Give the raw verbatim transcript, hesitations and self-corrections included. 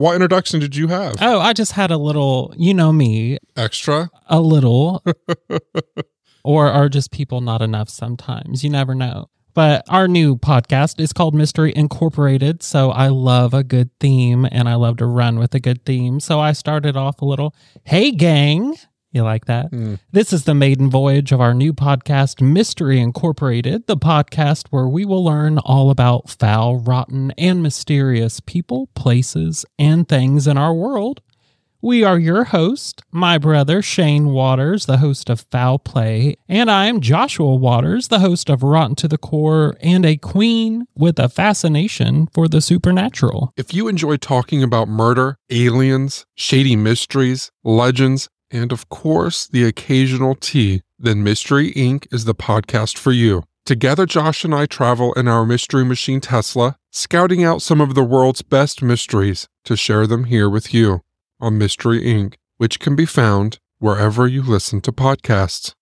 What introduction did you have? Oh, I just had a little, you know me. Extra? A little. or are just people not enough sometimes? You never know. But our new podcast is called Mystery Incorporated, so I love a good theme, and I love to run with a good theme. So I started off a little, hey, gang. You like that? Mm. This is the maiden voyage of our new podcast, Mystery Incorporated, the podcast where we will learn all about foul, rotten, and mysterious people, places, and things in our world. We are your host, my brother Shane Waters, the host of Foul Play, and I am Joshua Waters, the host of Rotten to the Core, and a queen with a fascination for the supernatural. If you enjoy talking about murder, aliens, shady mysteries, legends, and of course, the occasional tea, then Mystery Incorporated is the podcast for you. Together, Josh and I travel in our Mystery Machine Tesla, scouting out some of the world's best mysteries to share them here with you on Mystery Incorporated, which can be found wherever you listen to podcasts.